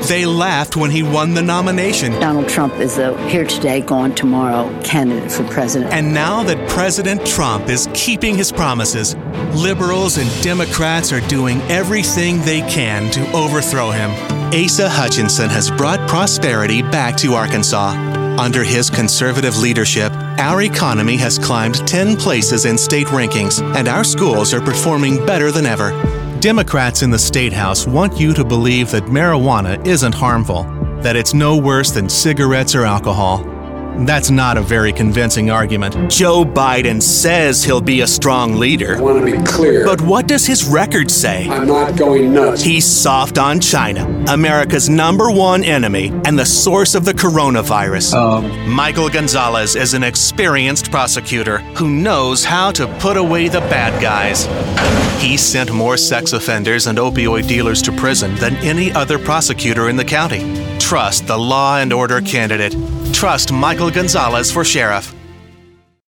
They laughed when he won the nomination. Donald Trump is a here today, gone tomorrow candidate for president. And now that President Trump is keeping his promises, liberals and Democrats are doing everything they can to overthrow him. Asa Hutchinson has brought prosperity back to Arkansas. Under his conservative leadership, our economy has climbed 10 places in state rankings, and our schools are performing better than ever. Democrats in the State House want you to believe that marijuana isn't harmful, that it's no worse than cigarettes or alcohol. That's not a very convincing argument. Joe Biden says he'll be a strong leader. I want to be clear. But what does his record say? I'm not going nuts. He's soft on China, America's #1 enemy and the source of the coronavirus. Michael Gonzalez is an experienced prosecutor who knows how to put away the bad guys. He sent more sex offenders and opioid dealers to prison than any other prosecutor in the county. Trust the law and order candidate. Trust Michael Gonzalez for sheriff.